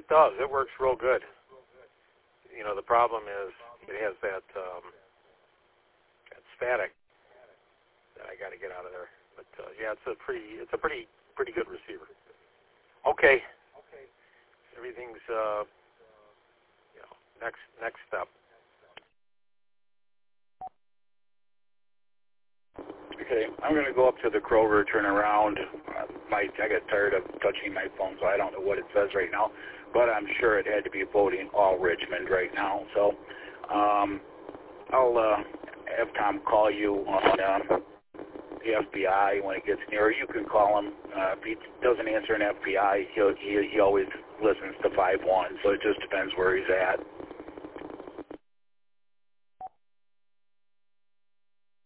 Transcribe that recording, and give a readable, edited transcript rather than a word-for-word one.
It does. It works real good. The problem is it has that static that I got to get out of there. But yeah, it's a pretty good receiver. Okay. Everything's next step. Okay, I'm going to go up to the Kroger, turn around. I got tired of touching my phone, so I don't know what it says right now. But I'm sure it had to be voting all Richmond right now. So I'll have Tom call you on the FBI when it gets near. You can call him. If he doesn't answer an FBI, he always listens to 5-1. So it just depends where he's at.